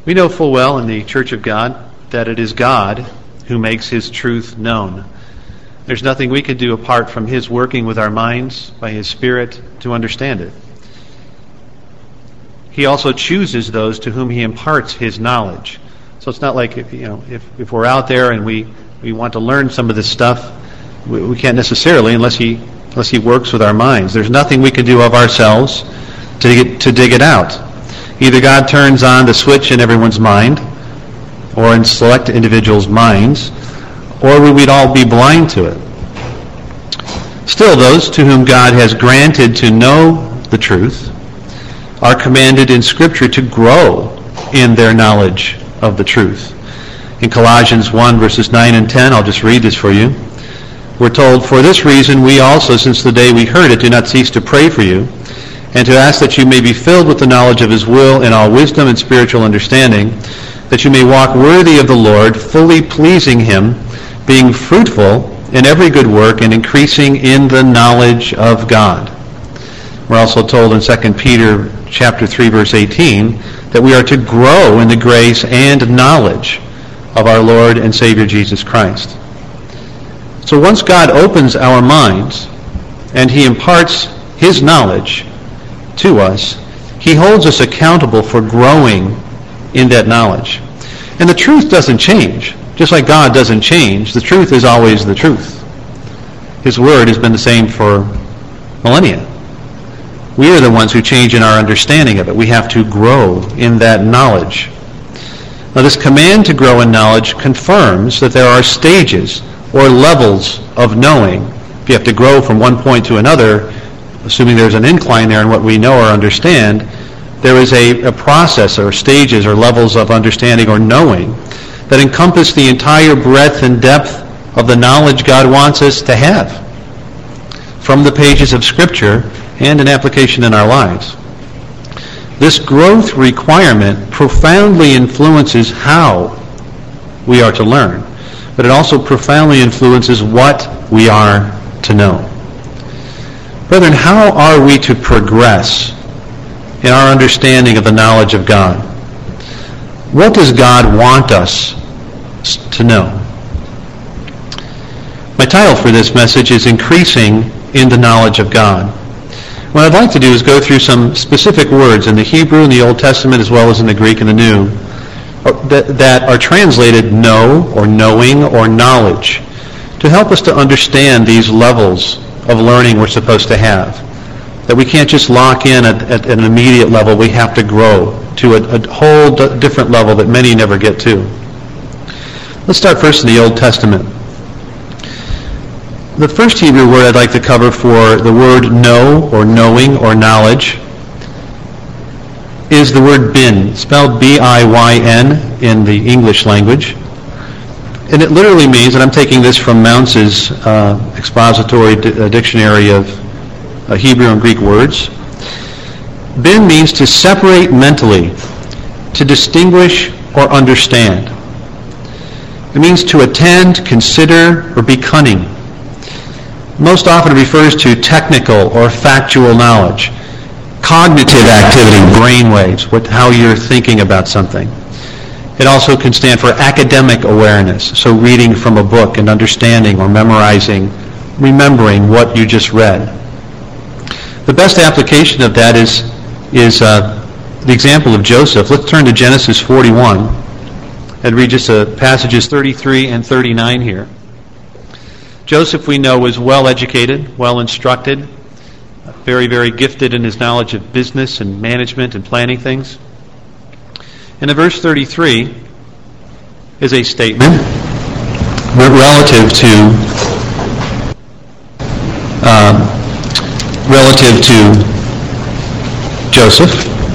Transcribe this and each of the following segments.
We know full well in the Church of God that it is God who makes His truth known. There's nothing we can do apart from His working with our minds by His Spirit to understand it. He also chooses those to whom He imparts His knowledge. So it's not like if we're out there and we want to learn some of this stuff, we can't necessarily unless He works with our minds. There's nothing we can do of ourselves to dig it out. Either God turns on the switch in everyone's mind, or in select individuals' minds, or we'd all be blind to it. Still, those to whom God has granted to know the truth are commanded in Scripture to grow in their knowledge of the truth. In Colossians 1, verses 9 and 10, I'll just read this for you. We're told, "For this reason we also, since the day we heard it, do not cease to pray for you, and to ask that you may be filled with the knowledge of His will in all wisdom and spiritual understanding, that you may walk worthy of the Lord, fully pleasing Him, being fruitful in every good work and increasing in the knowledge of God." We're also told in 2 Peter chapter 3, verse 18, that we are to grow in the grace and knowledge of our Lord and Savior Jesus Christ. So once God opens our minds and He imparts His knowledge to us, He holds us accountable for growing in that knowledge. And the truth doesn't change. Just like God doesn't change, the truth is always the truth. His Word has been the same for millennia. We are the ones who change in our understanding of it. We have to grow in that knowledge. Now, this command to grow in knowledge confirms that there are stages or levels of knowing. If you have to grow from one point to another, assuming there's an incline there in what we know or understand, there is a process or stages or levels of understanding or knowing that encompass the entire breadth and depth of the knowledge God wants us to have from the pages of Scripture and an application in our lives. This growth requirement profoundly influences how we are to learn, but it also profoundly influences what we are to know. Brethren, how are we to progress in our understanding of the knowledge of God? What does God want us to know? My title for this message is Increasing in the Knowledge of God. What I'd like to do is go through some specific words in the Hebrew and the Old Testament as well as in the Greek and the New that are translated know or knowing or knowledge to help us to understand these levels of learning we're supposed to have. That we can't just lock in at an immediate level. We have to grow to a whole different level that many never get to. Let's start first in the Old Testament. The first Hebrew word I'd like to cover for the word know or knowing or knowledge is the word bin, spelled B-I-Y-N in the English language. And it literally means, and I'm taking this from Mounce's expository dictionary of Hebrew and Greek words, bin means to separate mentally, to distinguish or understand. It means to attend, consider, or be cunning. Most often it refers to technical or factual knowledge, cognitive activity, brainwaves, how you're thinking about something. It also can stand for academic awareness, so reading from a book and understanding or memorizing, remembering what you just read. The best application of that is the example of Joseph. Let's turn to Genesis 41 and read just passages 33 and 39 here. Joseph, we know, was well educated, well instructed, very, very gifted in his knowledge of business and management and planning things. And in verse 33 is a statement relative to Joseph.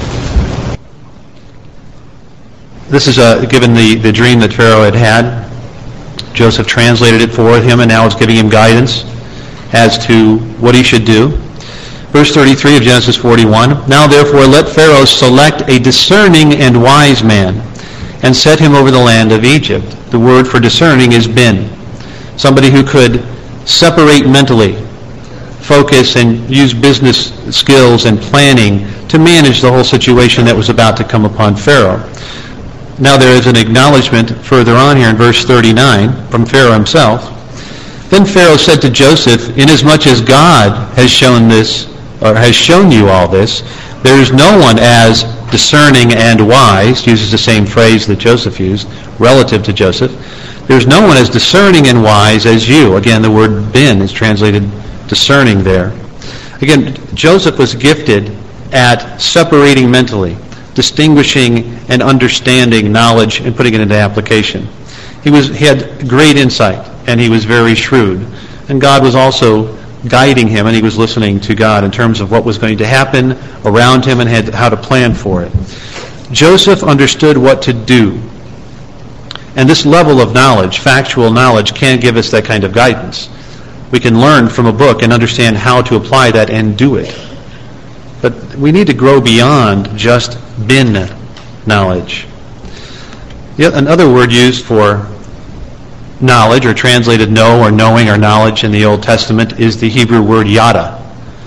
This is given the dream that Pharaoh had. Joseph translated it for him, and now is giving him guidance as to what he should do. Verse 33 of Genesis 41, "Now therefore let Pharaoh select a discerning and wise man, and set him over the land of Egypt." The word for discerning is bin. Somebody who could separate mentally, focus, and use business skills and planning to manage the whole situation that was about to come upon Pharaoh. Now there is an acknowledgement further on here in verse 39 from Pharaoh himself. Then Pharaoh said to Joseph, inasmuch as God has shown this, or has shown you all this, there is no one as discerning and wise, uses the same phrase that Joseph used, relative to Joseph. There's no one as discerning and wise as you. Again, the word bin is translated discerning there. Again, Joseph was gifted at separating mentally, distinguishing and understanding knowledge and putting it into application. He had great insight, and he was very shrewd. And God was also guiding him, and he was listening to God in terms of what was going to happen around him and had how to plan for it. Joseph understood what to do. And this level of knowledge, factual knowledge, can give us that kind of guidance. We can learn from a book and understand how to apply that and do it. But we need to grow beyond just bin knowledge. Yet another word used for knowledge, or translated know or knowing or knowledge in the Old Testament, is the Hebrew word yada.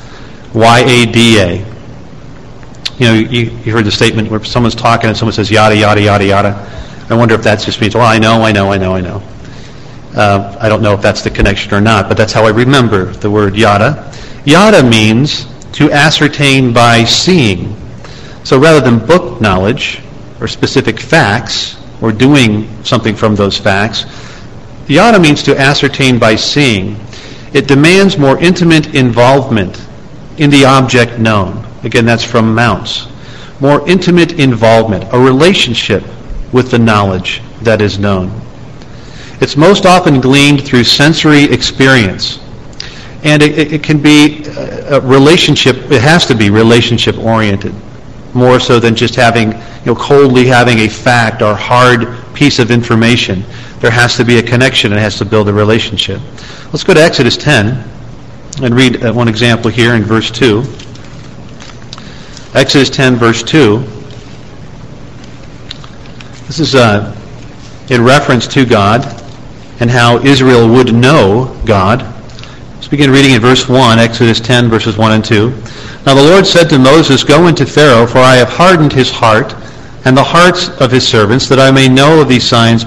Y-A-D-A. You know, you heard the statement where someone's talking and someone says yada, yada, yada, yada. I wonder if that just means, well, I know. I don't know if that's the connection or not, but that's how I remember the word yada. Yada means to ascertain by seeing. So rather than book knowledge or specific facts or doing something from those facts, yada means to ascertain by seeing. It demands more intimate involvement in the object known. Again, that's from Mounce. More intimate involvement, a relationship with the knowledge that is known. It's most often gleaned through sensory experience. And it can be a relationship, it has to be relationship-oriented, more so than just coldly having a fact or hard piece of information. There has to be a connection. It has to build a relationship. Let's go to Exodus 10 and read one example here in verse 2. Exodus 10, verse 2. This is in reference to God and how Israel would know God. Let's begin reading in verse 1, Exodus 10, verses 1 and 2. Now the Lord said to Moses, Go into Pharaoh, for I have hardened his heart and the hearts of his servants, that I may know these signs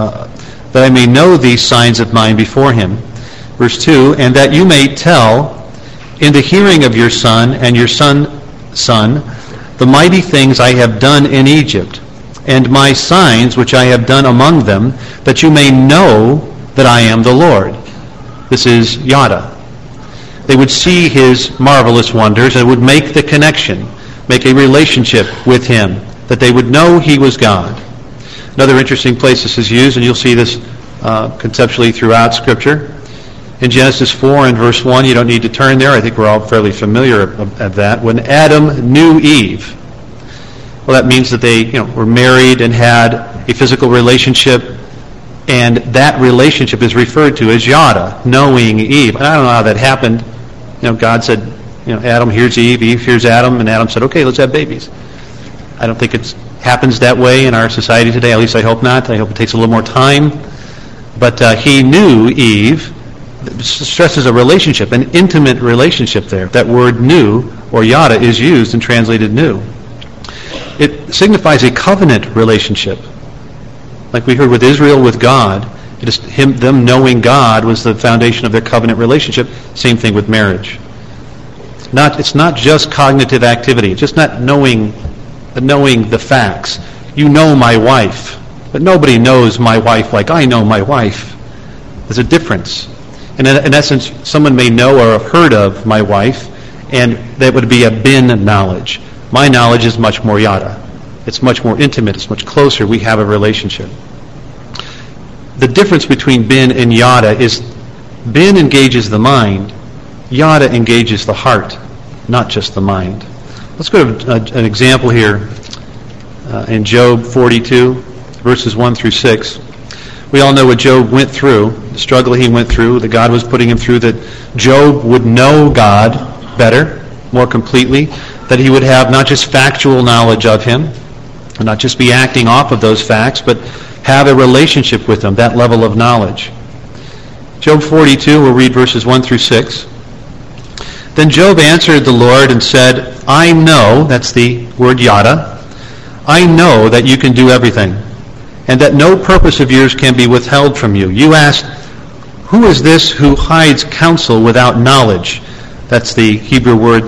of mine before him. Verse 2, and that you may tell in the hearing of your son and your son's son the mighty things I have done in Egypt, and my signs which I have done among them, that you may know that I am the Lord. This is yada. They would see his marvelous wonders and would make the connection, make a relationship with him, that they would know he was God. Another interesting place this is used, and you'll see this conceptually throughout Scripture. In Genesis 4 and verse 1, you don't need to turn there. I think we're all fairly familiar of that. When Adam knew Eve, well, that means that they were married and had a physical relationship, and that relationship is referred to as yada, knowing Eve. And I don't know how that happened. God said, Adam hears Eve, Eve hears Adam, and Adam said, okay, let's have babies. I don't think it happens that way in our society today. At least I hope not. I hope it takes a little more time. But he knew Eve. It stresses a relationship, an intimate relationship there. That word knew, or yada, is used and translated knew. It signifies a covenant relationship. Like we heard with Israel with God, them knowing God was the foundation of their covenant relationship. Same thing with marriage. It's not just cognitive activity. It's just not knowing the facts. You know my wife, but nobody knows my wife like I know my wife. There's a difference. And in essence, someone may know or have heard of my wife, and that would be a bin knowledge. My knowledge is much more yada. It's much more intimate. It's much closer. We have a relationship. The difference between bin and yada is bin engages the mind. Yada engages the heart, not just the mind. Let's go to an example here in Job 42, verses 1 through 6. We all know what Job went through, the struggle he went through, that God was putting him through, that Job would know God better, more completely, that he would have not just factual knowledge of him, and not just be acting off of those facts, but have a relationship with him, that level of knowledge. Job 42, we'll read verses 1 through 6. Then Job answered the Lord and said, I know, that's the word yada, I know that you can do everything, and that no purpose of yours can be withheld from you. You asked, who is this who hides counsel without knowledge? That's the Hebrew word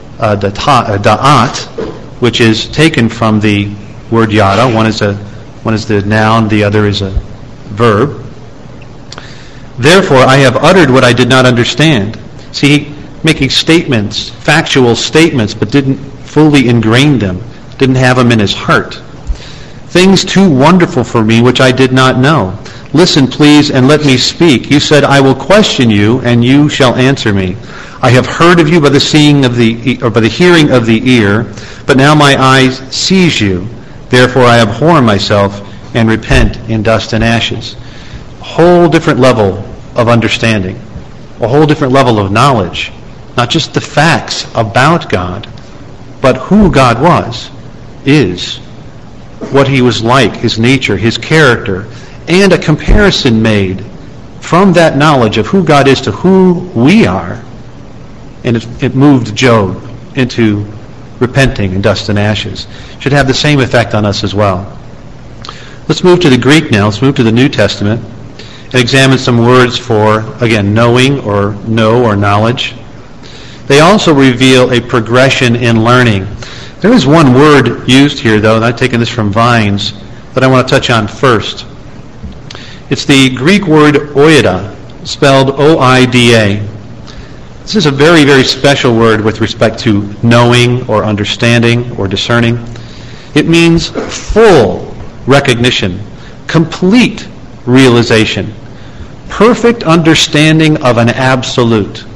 da'at, which is taken from the word yada. One is the noun, the other is a verb. Therefore, I have uttered what I did not understand. See, making statements, factual statements, but didn't fully ingrain them, didn't have them in his heart. Things too wonderful for me which I did not know. Listen, please, and let me speak. You said, I will question you, and you shall answer me. I have heard of you by the hearing of the ear, but now my eyes sees you. Therefore I abhor myself and repent in dust and ashes. A whole different level of understanding, a whole different level of knowledge, not just the facts about God, but who God was, is, what he was like, his nature, his character, and a comparison made from that knowledge of who God is to who we are. And it moved Job into repenting in dust and ashes. Should have the same effect on us as well. Let's move to the Greek now. Let's move to the New Testament and examine some words for, again, knowing or know or knowledge. They also reveal a progression in learning. There is one word used here, though, and I've taken this from Vines, that I want to touch on first. It's the Greek word oida, spelled O-I-D-A. This is a very, very special word with respect to knowing or understanding or discerning. It means full recognition, complete realization, perfect understanding of an absolute.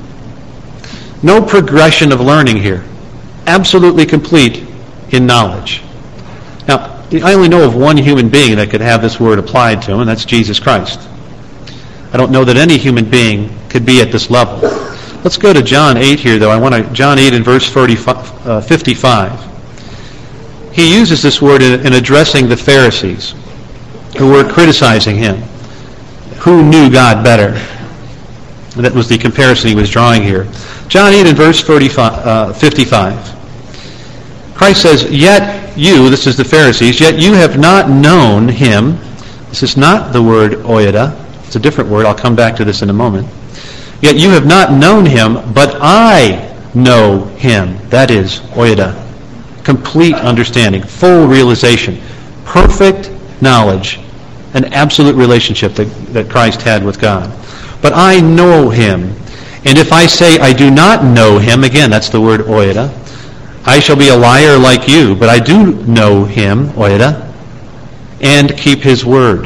No progression of learning here. Absolutely complete in knowledge. Now, I only know of one human being that could have this word applied to him, and that's Jesus Christ. I don't know that any human being could be at this level. Let's go to John 8 here, though. John 8 in verse 55. He uses this word in addressing the Pharisees who were criticizing him, who knew God better. And that was the comparison he was drawing here. John 8 in verse 55. Christ says, yet you, this is the Pharisees, yet you have not known him. This is not the word oida. It's a different word. I'll come back to this in a moment. Yet you have not known him, but I know him. That is oida. Complete understanding, full realization, perfect knowledge, an absolute relationship that Christ had with God. But I know him. And if I say I do not know him, again, that's the word oida, I shall be a liar like you, but I do know him, oida, and keep his word.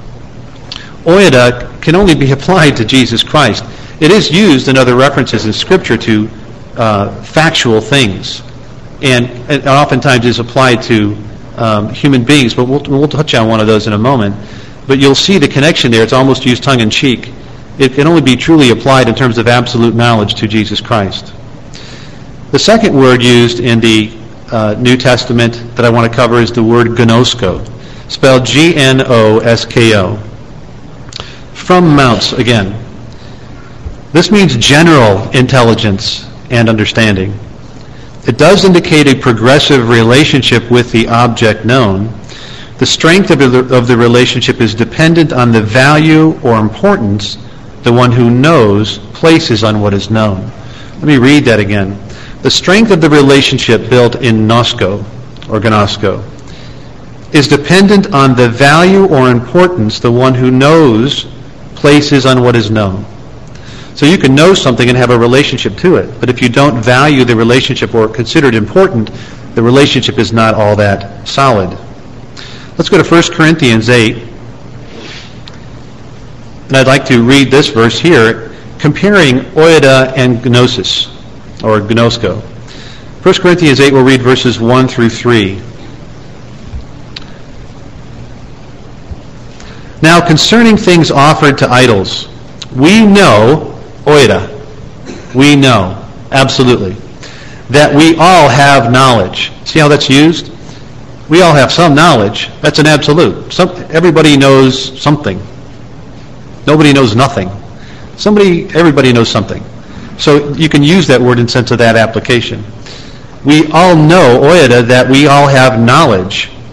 Oida can only be applied to Jesus Christ. It is used in other references in Scripture to factual things, and it oftentimes is applied to human beings, but we'll touch on one of those in a moment. But you'll see the connection there. It's almost used tongue-in-cheek. It can only be truly applied in terms of absolute knowledge to Jesus Christ. The second word used in the New Testament that I want to cover is the word gnosko, spelled G-N-O-S-K-O. From mounts, again. This means general intelligence and understanding. It does indicate a progressive relationship with the object known. The strength of the relationship is dependent on the value or importance the one who knows places on what is known. Let me read that again. The strength of the relationship built in gnosko, or gnosko, is dependent on the value or importance the one who knows places on what is known. So you can know something and have a relationship to it, but if you don't value the relationship or consider it important, the relationship is not all that solid. Let's go to 1 Corinthians 8. And I'd like to read this verse here, comparing oida and gnosis, or gnosko. 1 Corinthians 8, we'll read verses 1 through 3. Now, concerning things offered to idols, we know, oida, we know, absolutely, that we all have knowledge. See how that's used? We all have some knowledge. That's an absolute. Everybody knows something. Nobody knows nothing. Everybody knows something. So you can use that word in sense of that application. We all know, oida, that we all have knowledge.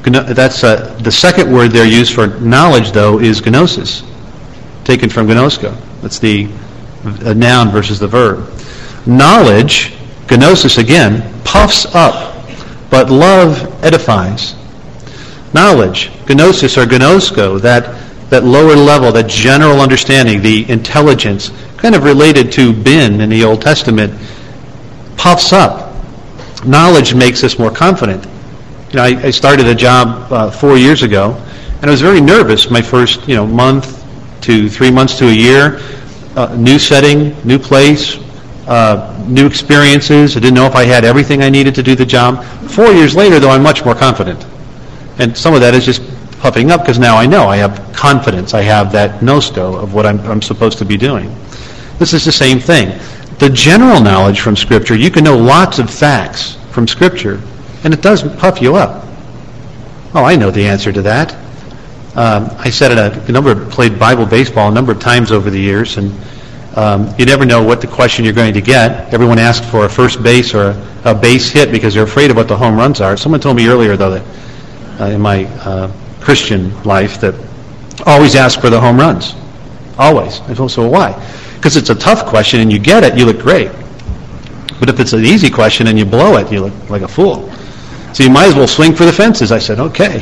That's the second word there used for knowledge, though, is gnosis, taken from gnosko. That's the noun versus the verb. Knowledge, gnosis again, puffs up, but love edifies. Knowledge, gnosis or gnosko, that lower level, that general understanding, the intelligence, kind of related to bin in the Old Testament, puffs up. Knowledge makes us more confident. I started a job 4 years ago, and I was very nervous my first month to 3 months to a year. New setting, new place, new experiences. I didn't know if I had everything I needed to do the job. 4 years later, though, I'm much more confident. And some of that is just puffing up because now I know. I have confidence. I have that gnosko of what I'm supposed to be doing. This is the same thing. The general knowledge from Scripture, you can know lots of facts from Scripture, and it does puff you up. Oh, I know the answer to that. I said it played Bible baseball a number of times over the years, and you never know what the question you're going to get. Everyone asks for a first base or a base hit because they're afraid of what the home runs are. Someone told me earlier, though, that in my Christian life, that always ask for the home runs. Always. I thought, so why? Because it's a tough question and you get it, you look great. But if it's an easy question and you blow it, you look like a fool. So you might as well swing for the fences. I said, okay.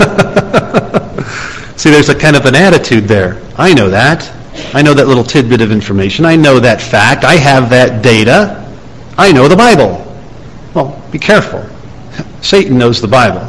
See, there's a kind of an attitude there. I know that. I know that little tidbit of information. I know that fact. I have that data. I know the Bible. Well, be careful. Satan knows the Bible.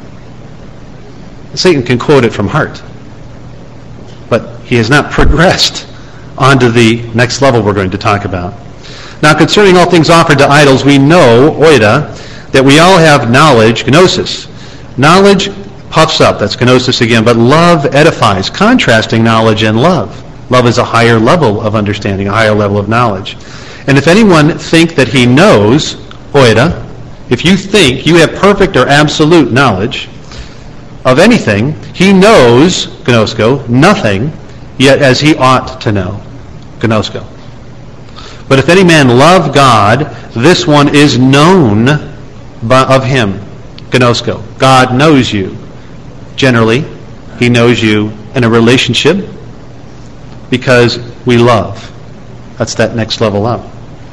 Satan can quote it from heart. But he has not progressed onto the next level we're going to talk about. Now, concerning all things offered to idols, we know, oida, that we all have knowledge, gnosis. Knowledge puffs up, that's gnosis again, but love edifies, contrasting knowledge and love. Love is a higher level of understanding, a higher level of knowledge. And if anyone think that he knows, oida, if you think you have perfect or absolute knowledge of anything, he knows, gnosko, nothing, yet as he ought to know, gnosko. But if any man love God, this one is known of him, gnosko. God knows you. Generally, he knows you in a relationship because we love. That's that next level up.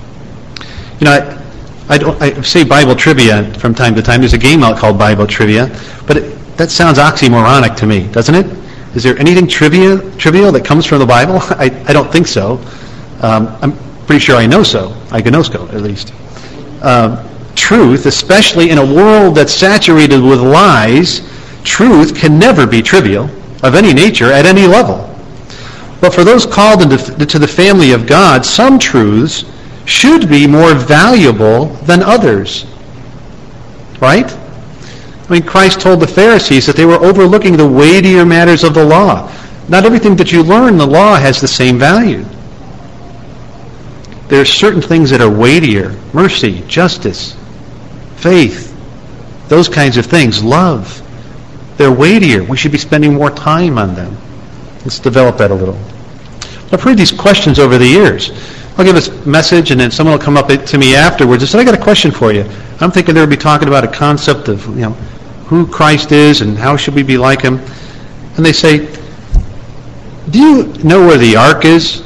I say Bible trivia from time to time. There's a game out called Bible Trivia, but that sounds oxymoronic to me, doesn't it? Is there anything trivial that comes from the Bible? I don't think so. I'm pretty sure I know so. I gnosko, at least. Truth, especially in a world that's saturated with lies, truth can never be trivial of any nature at any level. But for those called into the family of God, some truths should be more valuable than others. Right? I mean, Christ told the Pharisees that they were overlooking the weightier matters of the law. Not everything that you learn in the law has the same value. There are certain things that are weightier. Mercy, justice, faith, those kinds of things. Love. They're weightier. We should be spending more time on them. Let's develop that a little. I've heard these questions over the years. I'll give a message and then someone will come up to me afterwards and say, I got a question for you. I'm thinking they would be talking about a concept of, who Christ is and how should we be like him. And they say, do you know where the ark is?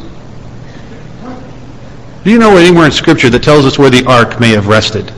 Do you know anywhere in Scripture that tells us where the ark may have rested?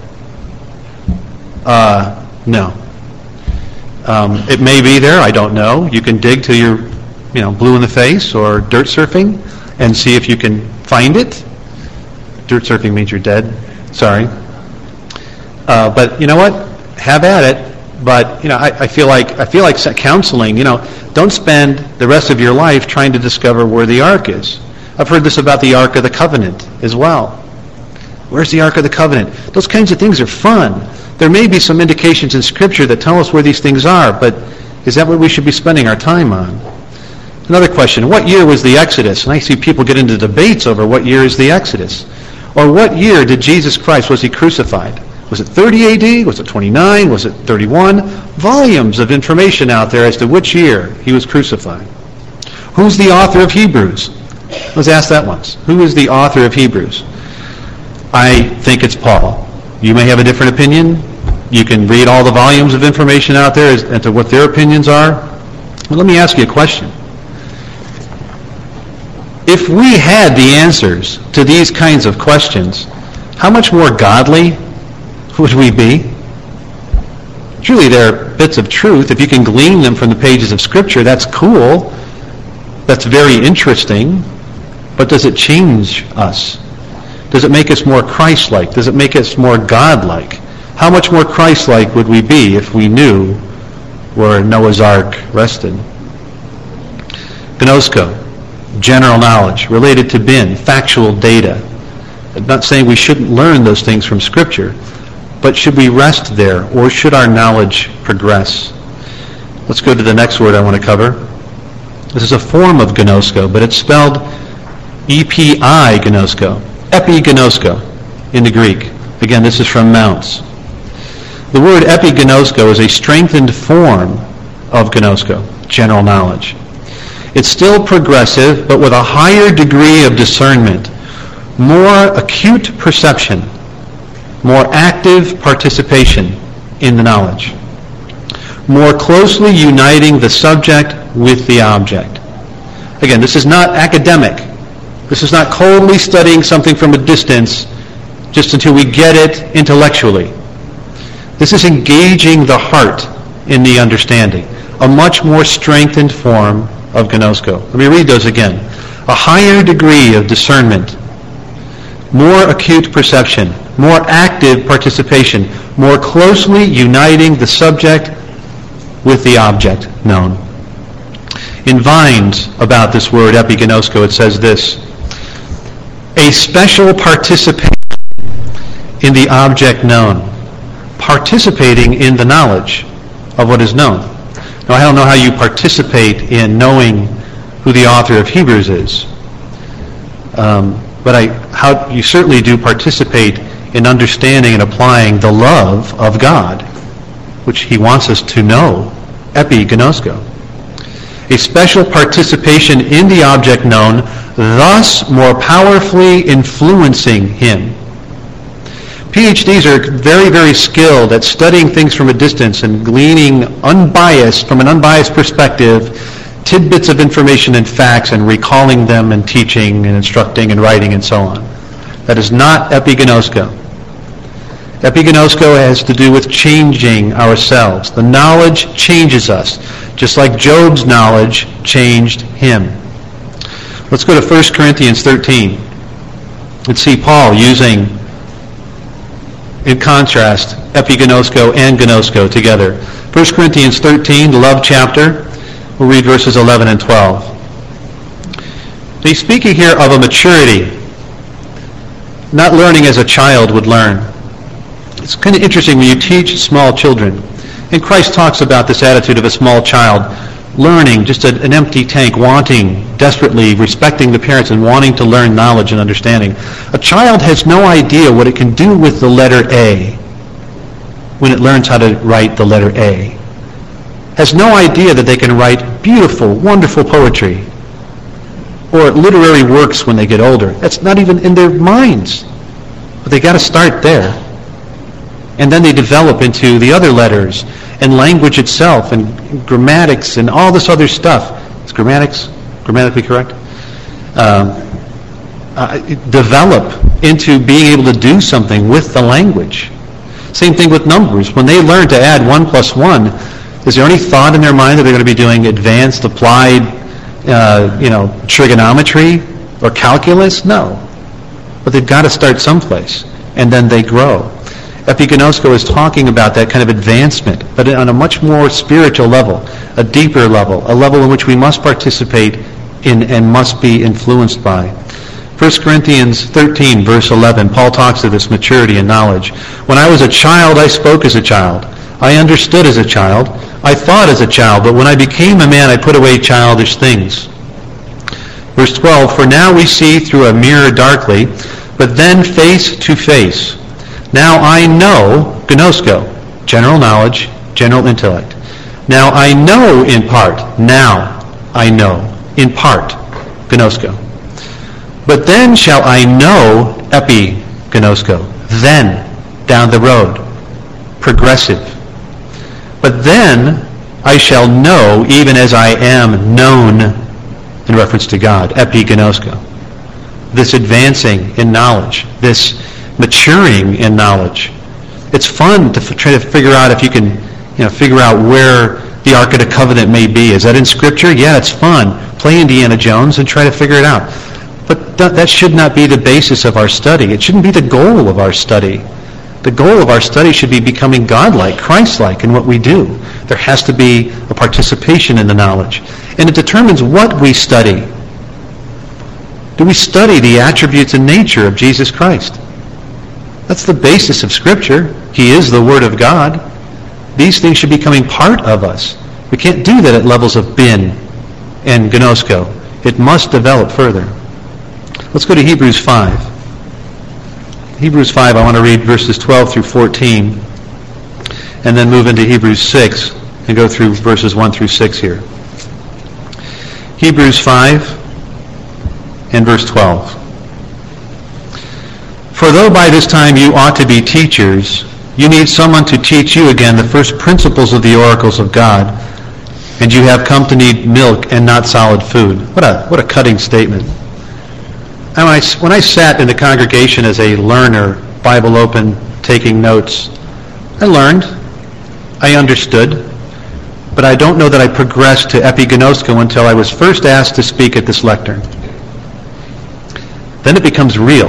No. It may be there. I don't know. You can dig till you're, blue in the face or dirt surfing and see if you can find it. Dirt surfing means you're dead. Sorry. But you know what? Have at it. But I feel like counseling. Don't spend the rest of your life trying to discover where the ark is. I've heard this about the Ark of the Covenant as well. Where's the Ark of the Covenant? Those kinds of things are fun. There may be some indications in Scripture that tell us where these things are, but is that what we should be spending our time on? Another question, what year was the Exodus? And I see people get into debates over what year is the Exodus. Or what year did Jesus Christ, was he crucified? Was it 30 AD? Was it 29? Was it 31? Volumes of information out there as to which year he was crucified. Who's the author of Hebrews? Let's ask that once. Who is the author of Hebrews? I think it's Paul. You may have a different opinion. You can read all the volumes of information out there as to what their opinions are. Well, let me ask you a question. If we had the answers to these kinds of questions, how much more godly would we be? Truly, they're bits of truth. If you can glean them from the pages of Scripture, that's cool. That's very interesting. But does it change us? Does it make us more Christ-like? Does it make us more God-like? How much more Christ-like would we be if we knew where Noah's Ark rested? Gnosko, general knowledge, related to bin, factual data. I'm not saying we shouldn't learn those things from Scripture, but should we rest there, or should our knowledge progress? Let's go to the next word I want to cover. This is a form of gnosko, but it's spelled E-P-I gnosko, epignosko in the Greek. Again, this is from Mounce. The word epignosko is a strengthened form of gnosko, general knowledge. It's still progressive, but with a higher degree of discernment, more acute perception, more active participation in the knowledge, more closely uniting the subject with the object. Again, this is not academic. This is not coldly studying something from a distance just until we get it intellectually. This is engaging the heart in the understanding, a much more strengthened form of gnosko. Let me read those again. A higher degree of discernment, more acute perception, more active participation, more closely uniting the subject with the object known. In Vines, about this word epignosko, it says this: a special participation in the object known, participating in the knowledge of what is known. Now, I don't know how you participate in knowing who the author of Hebrews is, but how you certainly do participate in understanding and applying the love of God, which he wants us to know, epignosko. A special participation in the object known, thus more powerfully influencing him. PhDs are very, very skilled at studying things from a distance and gleaning from an unbiased perspective, tidbits of information and facts, and recalling them and teaching and instructing and writing and so on. That is not epignosko. Epignosko has to do with changing ourselves. The knowledge changes us, just like Job's knowledge changed him. Let's go to 1 Corinthians 13. Let's see Paul using, in contrast, epignosko and gnosko together. 1 Corinthians 13, the love chapter. We'll read verses 11 and 12. He's speaking here of a maturity, not learning as a child would learn. It's kind of interesting when you teach small children, and Christ talks about this attitude of a small child, learning, just an empty tank, wanting, desperately respecting the parents and wanting to learn knowledge and understanding. A child has no idea what it can do with the letter A when it learns how to write the letter A. Has no idea that they can write beautiful, wonderful poetry or literary works when they get older. That's not even in their minds. But they got to start there. And then they develop into the other letters and language itself and grammatics and all this other stuff. Is grammatically correct? Develop into being able to do something with the language. Same thing with numbers. When they learn to add 1 plus 1, is there any thought in their mind that they're going to be doing advanced applied trigonometry or calculus? No. But they've got to start someplace, and then they grow. Epignosko is talking about that kind of advancement, but on a much more spiritual level, a deeper level, a level in which we must participate in and must be influenced by. 1 Corinthians 13, verse 11, Paul talks of this maturity and knowledge. When I was a child, I spoke as a child. I understood as a child. I thought as a child, but when I became a man, I put away childish things. Verse 12, for now we see through a mirror darkly, but then face to face. Now I know, gnosko, general knowledge, general intellect. Now I know in part. Now I know in part, gnosko. But then shall I know, epignosko. Then, down the road, progressive. But then I shall know even as I am known, in reference to God, epigenosko. This advancing in knowledge, this maturing in knowledge. It's fun to try to figure out if you can figure out where the Ark of the Covenant may be. Is that in Scripture? Yeah, it's fun. Play Indiana Jones and try to figure it out. But that should not be the basis of our study. It shouldn't be the goal of our study. The goal of our study should be becoming God-like, Christ-like in what we do. There has to be a participation in the knowledge. And it determines what we study. Do we study the attributes and nature of Jesus Christ? That's the basis of Scripture. He is the Word of God. These things should be becoming part of us. We can't do that at levels of bin and gnosko. It must develop further. Let's go to Hebrews 5. Hebrews 5, I want to read verses 12 through 14, and then move into Hebrews 6 and go through verses 1 through 6 here. Hebrews 5 and verse 12. For though by this time you ought to be teachers, you need someone to teach you again the first principles of the oracles of God, and you have come to need milk and not solid food. What a cutting statement. And when I sat in the congregation as a learner, Bible open, taking notes, I learned, I understood, but I don't know that I progressed to epigenosko until I was first asked to speak at this lectern. Then it becomes real.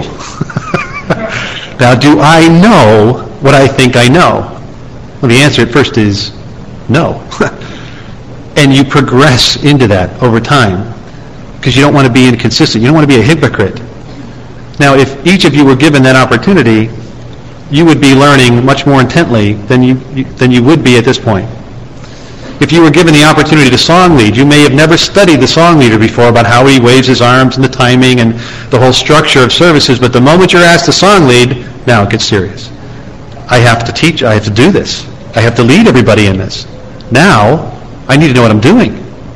Now, do I know what I think I know? Well, the answer at first is no. And you progress into that over time because you don't want to be inconsistent. You don't want to be a hypocrite. Now, if each of you were given that opportunity, you would be learning much more intently than you would be at this point. If you were given the opportunity to song lead, you may have never studied the song leader before about how he waves his arms and the timing and the whole structure of services, but the moment you're asked to song lead, now it gets serious. I have to teach, I have to do this. I have to lead everybody in this. Now, I need to know what I'm doing.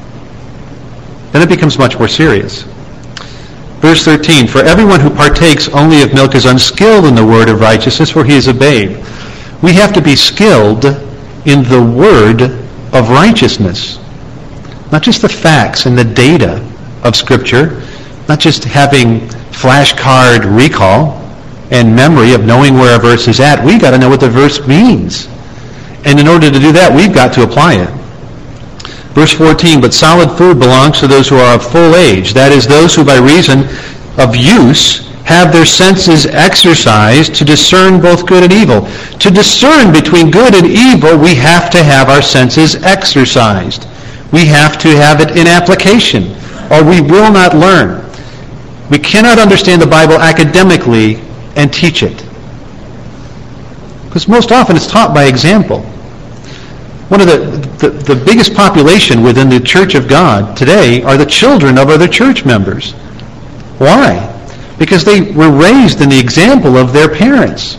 Then it becomes much more serious. Verse 13, for everyone who partakes only of milk is unskilled in the word of righteousness, for he is a babe. We have to be skilled in the word of righteousness. Not just the facts and the data of Scripture, not just having flashcard recall and memory of knowing where a verse is at. We've got to know what the verse means. And in order to do that, we've got to apply it. Verse 14, but solid food belongs to those who are of full age, that is, those who by reason of use have their senses exercised to discern both good and evil. To discern between good and evil, we have to have our senses exercised. We have to have it in application, or we will not learn. We cannot understand the Bible academically and teach it. Because most often it's taught by example. One of the biggest population within the Church of God today are the children of other church members. Why? Because they were raised in the example of their parents.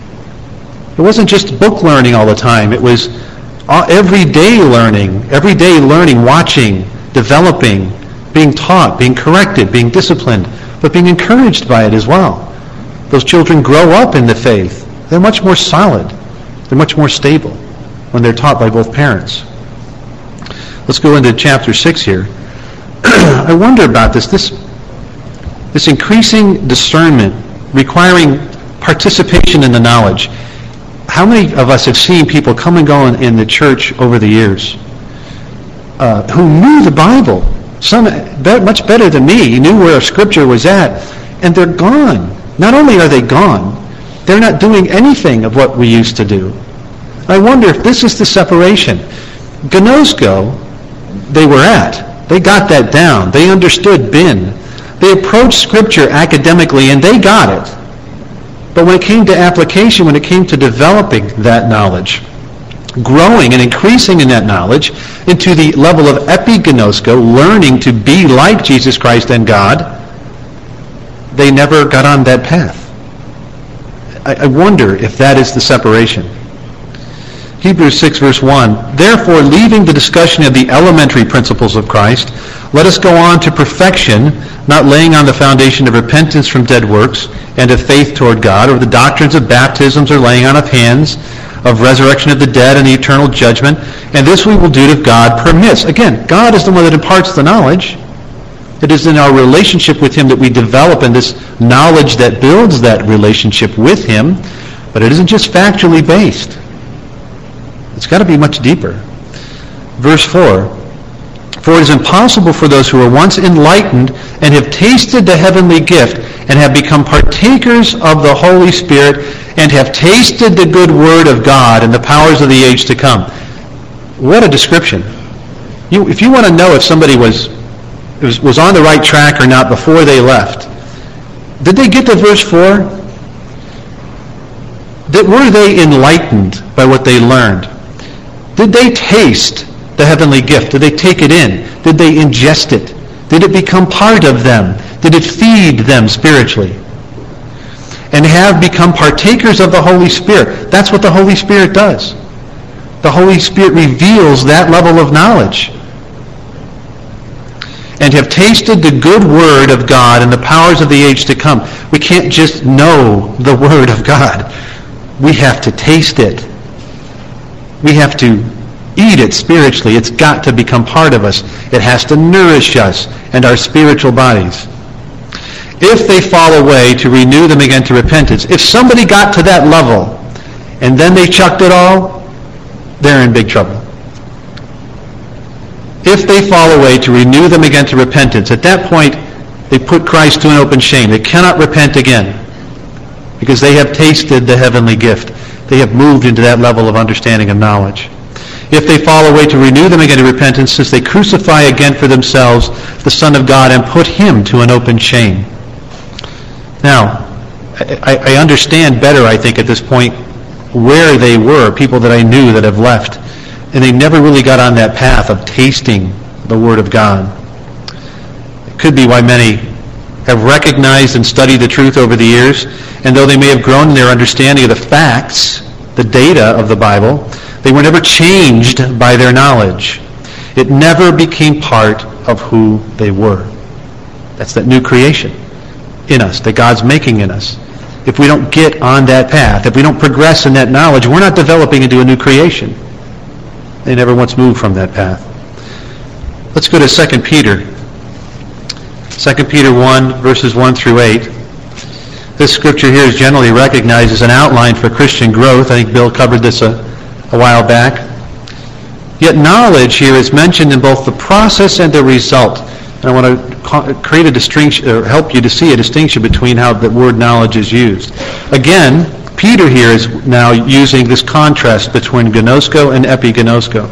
It wasn't just book learning all the time. It was everyday learning, watching, developing, being taught, being corrected, being disciplined, but being encouraged by it as well. Those children grow up in the faith. They're much more solid. They're much more stable when they're taught by both parents. Let's go into chapter 6 here. I wonder about this increasing discernment requiring participation in the knowledge. How many of us have seen people come and go in the church over the years who knew the Bible, some much better than me, knew where Scripture was at, and they're gone. Not only are they gone, they're not doing anything of what we used to do. I wonder if this is the separation. Gnosko, they were at. They got that down. They understood bin. They approached Scripture academically, and they got it. But when it came to application, when it came to developing that knowledge, growing and increasing in that knowledge into the level of epignosko, learning to be like Jesus Christ and God, they never got on that path. I wonder if that is the separation. Hebrews 6 verse 1, therefore, leaving the discussion of the elementary principles of Christ, let us go on to perfection, not laying on the foundation of repentance from dead works and of faith toward God, or the doctrines of baptisms or laying on of hands, of resurrection of the dead and the eternal judgment, and this we will do if God permits. Again, God is the one that imparts the knowledge. It is in our relationship with him that we develop in this knowledge that builds that relationship with him, but it isn't just factually based. It's got to be much deeper. Verse 4, for it is impossible for those who are once enlightened and have tasted the heavenly gift and have become partakers of the Holy Spirit and have tasted the good word of God and the powers of the age to come. What a description. If you want to know if somebody was on the right track or not before they left, did they get to verse 4? Were they enlightened by what they learned? Did they taste the heavenly gift? Did they take it in? Did they ingest it? Did it become part of them? Did it feed them spiritually? And have become partakers of the Holy Spirit. That's what the Holy Spirit does. The Holy Spirit reveals that level of knowledge. And have tasted the good word of God and the powers of the age to come. We can't just know the word of God. We have to taste it. We have to eat it spiritually. It's got to become part of us. It has to nourish us and our spiritual bodies. If they fall away, to renew them again to repentance. If somebody got to that level and then they chucked it all, they're in big trouble. If they fall away, to renew them again to repentance. At that point, they put Christ to an open shame. They cannot repent again because they have tasted the heavenly gift. They have moved into that level of understanding and knowledge. If they fall away, to renew them again to repentance, since they crucify again for themselves the Son of God and put him to an open shame. Now, I understand better, I think, at this point, where they were, people that I knew that have left. And they never really got on that path of tasting the Word of God. It could be why many have recognized and studied the truth over the years, and though they may have grown in their understanding of the facts, the data of the Bible, they were never changed by their knowledge. It never became part of who they were. That's that new creation in us, that God's making in us. If we don't get on that path, if we don't progress in that knowledge, we're not developing into a new creation. They never once moved from that path. Let's go to 2 Peter. 2 Peter 1, verses 1 through 8. This scripture here is generally recognized as an outline for Christian growth. I think Bill covered this a while back. Yet knowledge here is mentioned in both the process and the result. And I want to create a distinction, or help you to see a distinction between how the word knowledge is used. Again, Peter here is now using this contrast between gnosko and epignosko.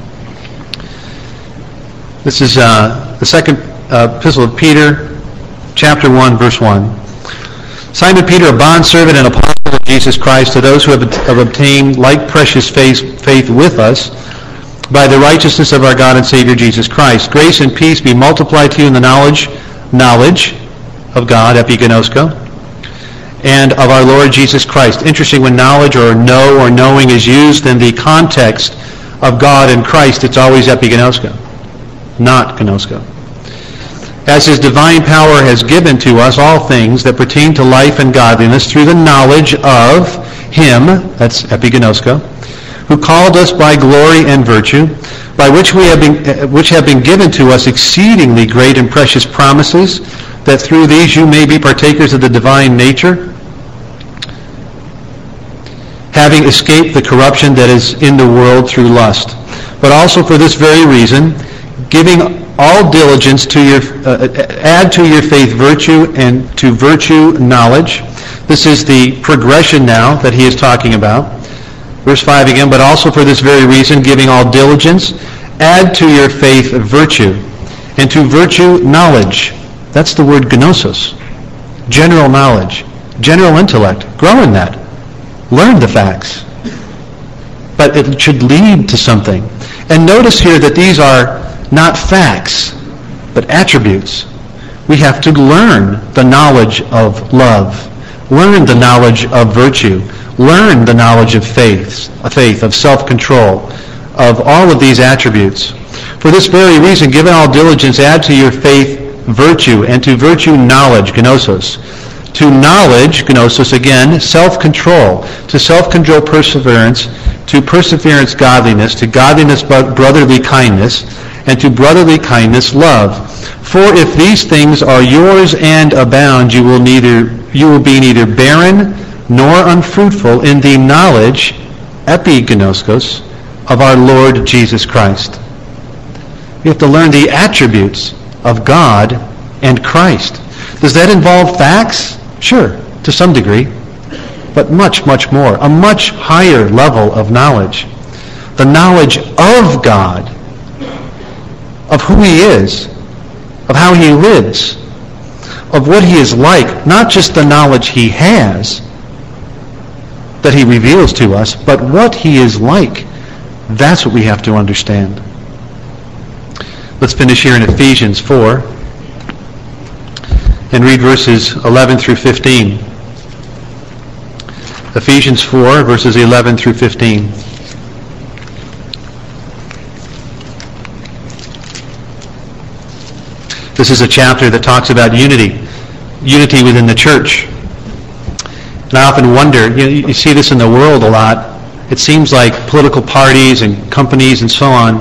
This is the second epistle of Peter, chapter 1, verse 1. Simon Peter, a bondservant and apostle of Jesus Christ, to those who have obtained like precious faith with us, by the righteousness of our God and Savior Jesus Christ. Grace and peace be multiplied to you in the knowledge of God, epignosko, and of our Lord Jesus Christ. Interesting, when knowledge or know or knowing is used in the context of God and Christ, it's always epignosko, not gnosko. As his divine power has given to us all things that pertain to life and godliness through the knowledge of him, that's epignosko, who called us by glory and virtue, by which have been given to us exceedingly great and precious promises, that through these you may be partakers of the divine nature, having escaped the corruption that is in the world through lust. But also for this very reason, giving all diligence to add to your faith virtue, and to virtue knowledge. This is the progression now that he is talking about. Verse 5 again, but also for this very reason, giving all diligence, add to your faith virtue, and to virtue knowledge. That's the word gnosis. General knowledge, general intellect. Grow in that. Learn the facts. But it should lead to something. And notice here that these are not facts, but attributes. We have to learn the knowledge of love, learn the knowledge of virtue, learn the knowledge of faith, of self-control, of all of these attributes. For this very reason, given all diligence, add to your faith virtue, and to virtue knowledge, gnosis. To knowledge, gnosis again, self-control. To self-control perseverance, to perseverance godliness, to godliness brotherly kindness, and to brotherly kindness love. For if these things are yours and abound, you will be neither barren nor unfruitful in the knowledge, epigenoskos, of our Lord Jesus Christ. We have to learn the attributes of God and Christ. Does that involve facts? Sure, to some degree, but much, much more. A much higher level of knowledge. The knowledge of God, of who He is, of how He lives, of what He is like, not just the knowledge He has that He reveals to us, but what He is like. That's what we have to understand. Let's finish here in Ephesians 4 and read verses 11 through 15. Ephesians 4, verses 11 through 15. This is a chapter that talks about unity within the church. And I often wonder, you see this in the world a lot. It seems like political parties and companies and so on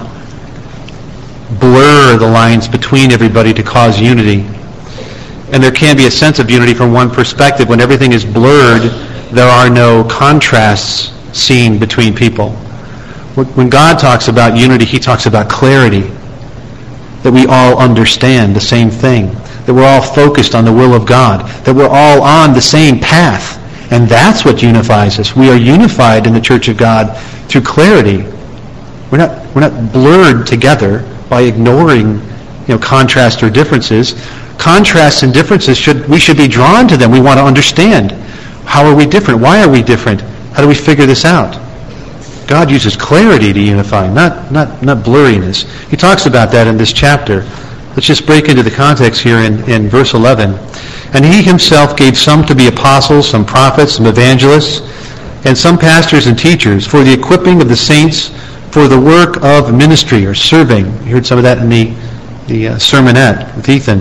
blur the lines between everybody to cause unity. And there can be a sense of unity from one perspective. When everything is blurred, there are no contrasts seen between people. When God talks about unity, He talks about clarity, that we all understand the same thing, that we're all focused on the will of God, that we're all on the same path. And that's what unifies us. We are unified in the Church of God through clarity. We're not blurred together by ignoring contrast or differences. Contrasts and differences, we should be drawn to them. We want to understand. How are we different? Why are we different? How do we figure this out? God uses clarity to unify, not blurriness. He talks about that in this chapter. Let's just break into the context here in verse 11. And He Himself gave some to be apostles, some prophets, some evangelists, and some pastors and teachers for the equipping of the saints for the work of ministry or serving. You heard some of that in the sermonette with Ethan.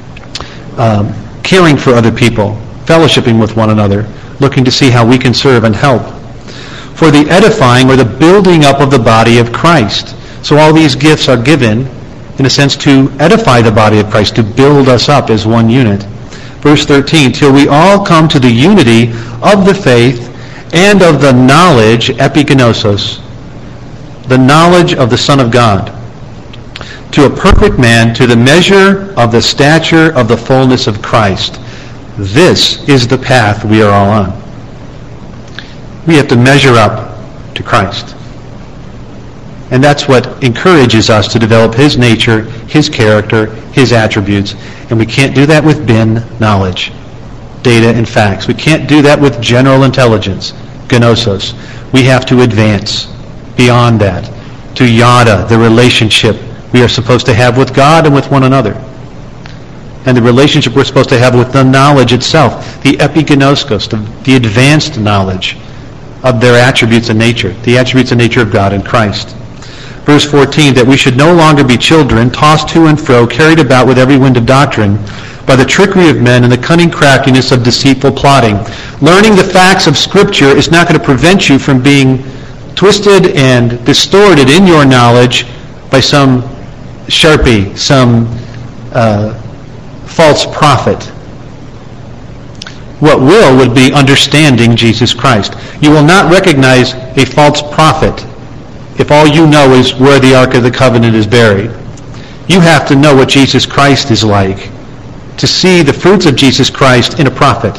Caring for other people, fellowshipping with one another, looking to see how we can serve and help. For the edifying or the building up of the body of Christ. So all these gifts are given, in a sense, to edify the body of Christ, to build us up as one unit. Verse 13, till we all come to the unity of the faith and of the knowledge, epigenosos, the knowledge of the Son of God, to a perfect man, to the measure of the stature of the fullness of Christ. This is the path we are all on. We have to measure up to Christ. And that's what encourages us to develop His nature, His character, His attributes. And we can't do that with bin knowledge, data and facts. We can't do that with general intelligence, gnosos. We have to advance beyond that to yada, the relationship we are supposed to have with God and with one another. And the relationship we're supposed to have with the knowledge itself, the epigenoskos, the advanced knowledge of their attributes and nature, the attributes and nature of God in Christ. Verse 14, that we should no longer be children, tossed to and fro, carried about with every wind of doctrine, by the trickery of men and the cunning craftiness of deceitful plotting. Learning the facts of Scripture is not going to prevent you from being twisted and distorted in your knowledge by some Sharpie, some false prophet. What would be understanding Jesus Christ. You will not recognize a false prophet if all you know is where the Ark of the Covenant is buried. You have to know what Jesus Christ is like to see the fruits of Jesus Christ in a prophet.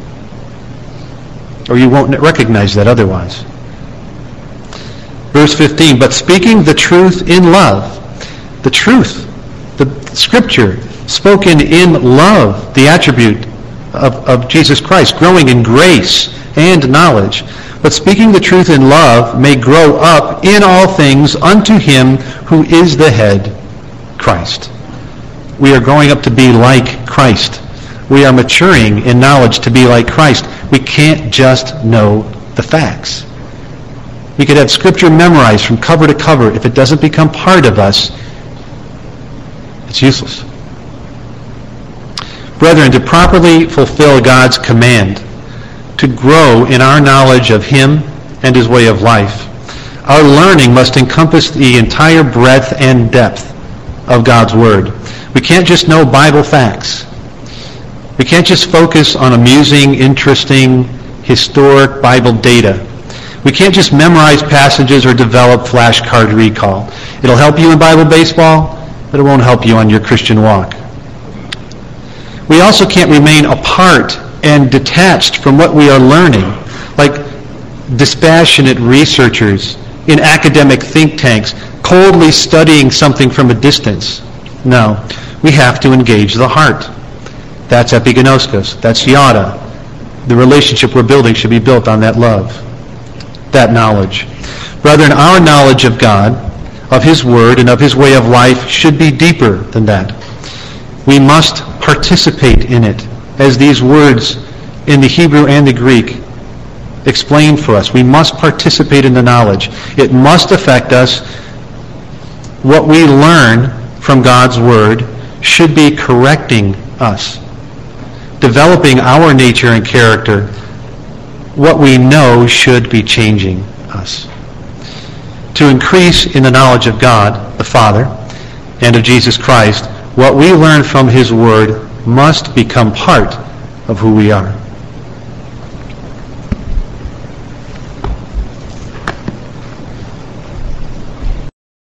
Or you won't recognize that otherwise. Verse 15, but speaking the truth in love, the truth, the Scripture spoken in love, the attribute of Jesus Christ, growing in grace and knowledge, but speaking the truth in love may grow up in all things unto Him who is the head, Christ. We are growing up to be like Christ. We are maturing in knowledge to be like Christ. We can't just know the facts. We could have Scripture memorized from cover to cover. If it doesn't become part of us, it's useless. Brethren, to properly fulfill God's command, to grow in our knowledge of Him and His way of life, Our learning must encompass the entire breadth and depth of God's Word. We can't just know Bible facts. We can't just focus on amusing, interesting, historic Bible data. We can't just memorize passages or develop flashcard recall. It'll help you in Bible baseball, but it won't help you on your Christian walk. We also can't remain apart and detached from what we are learning, like dispassionate researchers in academic think tanks coldly studying something from a distance. No, we have to engage the heart. That's epigenoskos. That's yada. The relationship we're building should be built on that love, that knowledge. Brethren, our knowledge of God, of His Word, and of His way of life should be deeper than that. We must participate in it, as these words in the Hebrew and the Greek explain for us. We must participate in the knowledge. It must affect us. What we learn from God's Word should be correcting us, developing our nature and character. What we know should be changing us. To increase in the knowledge of God, the Father, and of Jesus Christ, what we learn from His Word must become part of who we are.